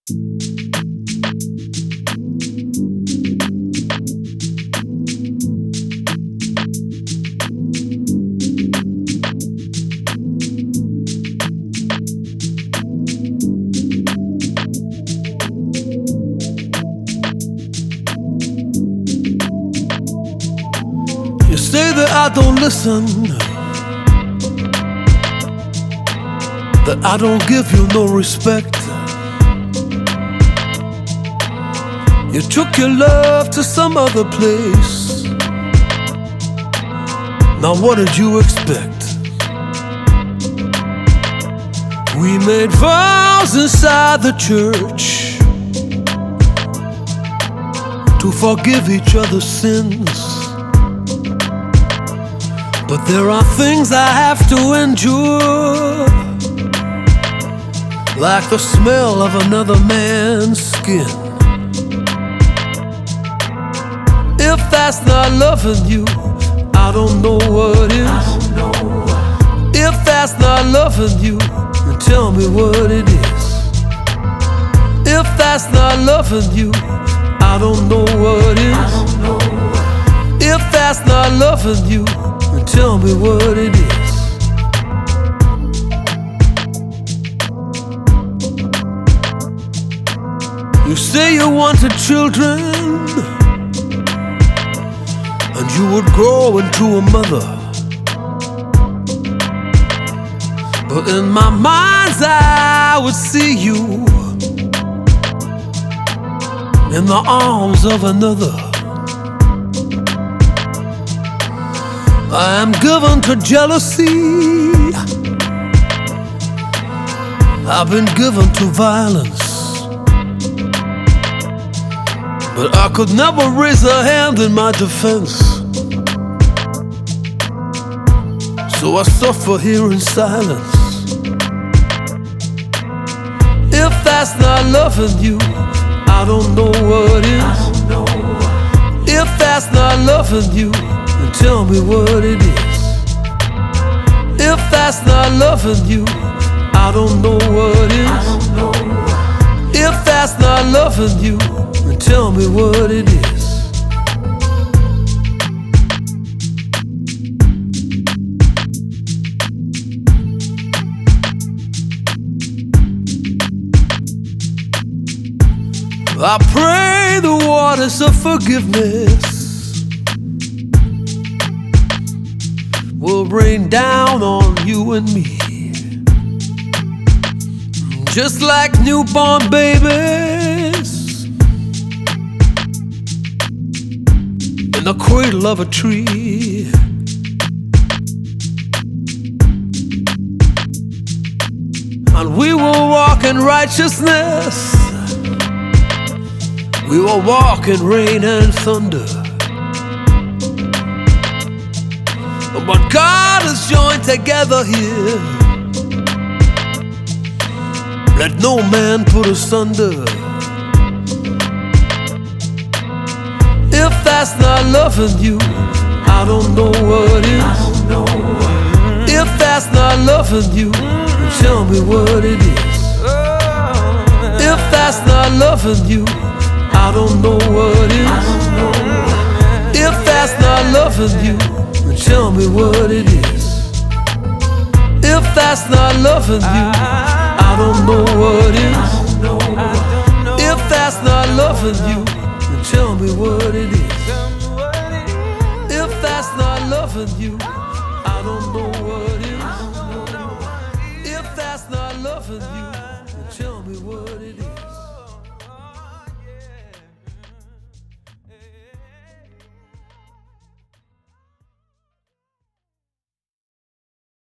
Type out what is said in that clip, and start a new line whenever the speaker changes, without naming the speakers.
You say that I don't listen, that I don't give you no respect. You took your love to some other place. Now what did you expect? We made vows inside the church to forgive each other's sins. But there are things I have to endure, like the smell of another man's skin. If that's not loving you, I don't know what is. If that's not loving you, then tell me what it is. If that's not loving you, I don't know what is. If that's not loving you, then tell me what it is. You say you wanted children, and you would grow into a mother. But in my mind's eye, I would see you in the arms of another. I am given to jealousy, I've been given to violence, but I could never raise a hand in my defense. So I suffer here in silence. If that's not loving you, I don't know what is. If that's not loving you, then tell me what it is. If that's not loving you, I don't know what is. If that's not loving you, then tell me what it is. I pray the waters of forgiveness will rain down on you and me, just like newborn babies in the cradle of a tree. And we will walk in righteousness, we will walk in rain and thunder. What God has joined together here, let no man put asunder. If that's not loving you, I don't know what is. If that's not loving you, then tell me what it is. If that's not loving you, I don't know what is. If that's not loving you, then tell me what it is. If that's not loving you, I don't know what is. If that's not loving you, then tell me what it is. If that's not loving you, I don't know what is. If that's not loving you, then tell me what it is.